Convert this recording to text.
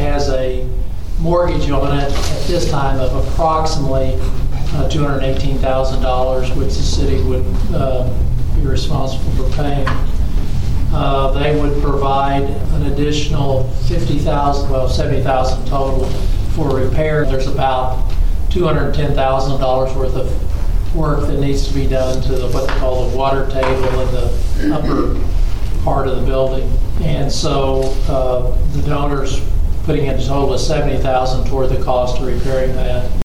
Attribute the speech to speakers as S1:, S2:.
S1: has a mortgage on it at this time of approximately $218,000, which the city would be responsible for paying. They would provide an additional $50,000, well, $70,000 total for repair. There's about $210,000 worth of work that needs to be done to what they call the water table in the upper part of the building. And so the donor's putting in a total of $70,000 toward the cost of repairing that.